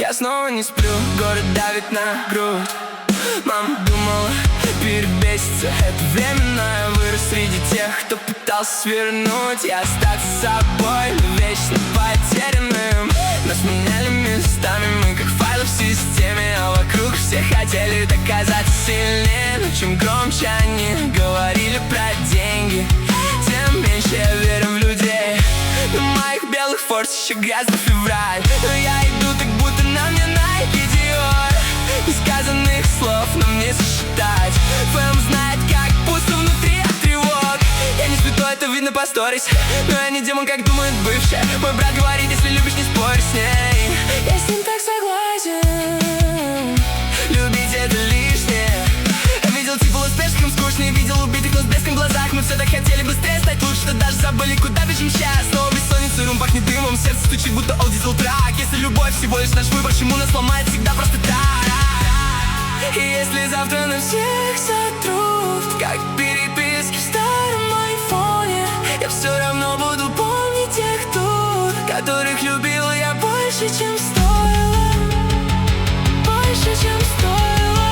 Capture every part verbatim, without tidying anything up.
Я снова не сплю, город давит на грудь. Мама думала перебеситься, это временно. Я вырос среди тех, кто пытался свернуть и остаться собой, но вечно потерянным. Нас меняли местами, мы как файлы в системе, а вокруг все хотели доказаться сильнее. Но чем громче они говорили про деньги, тем меньше я верю в людей. На моих белых форс еще грязный февраль, но я иду так, будто на мне Nike Dior. Несказанных слов нам не сосчитать. ФМ знает, как пусто внутри от тревог. Я не святой, это видно по сторис, но я не демон, как думает бывшая. Мой брат говорит, если любишь, не спорь с ней. Я с ним так согласен, любить это лишнее. Я видел типа успешным, скучный, видел убитых, но с блеском в глазах. Мы все так хотели быстрее стать лучше, что даже забыли, куда бежим сейчас. Снова бессонница, рум пахнет дымом, сердце стучит, будто олд дизел трак. Если любовь всего лишь наш выбор, чему нас ломает всегда просто так? И если завтра на всех сотрут, как переписки в старом айфоне, я все равно буду помнить тех тут, которых любил я больше, чем стоило. Больше, чем стоило.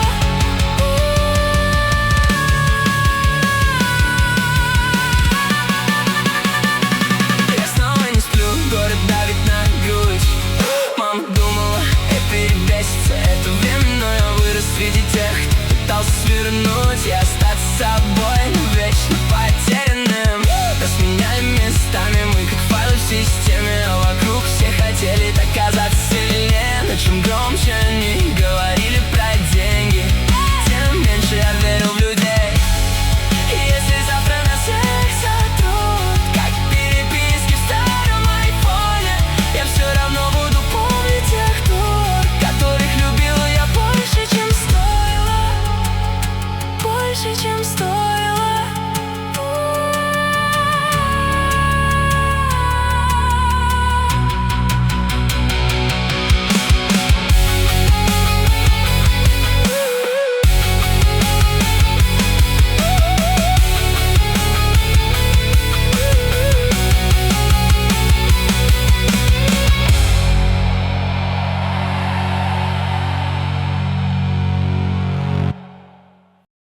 Я снова не сплю, город давит на грудь. Мама думала, это перебесится, это временно. Я вырос среди тех, кто пытался свернуть. Я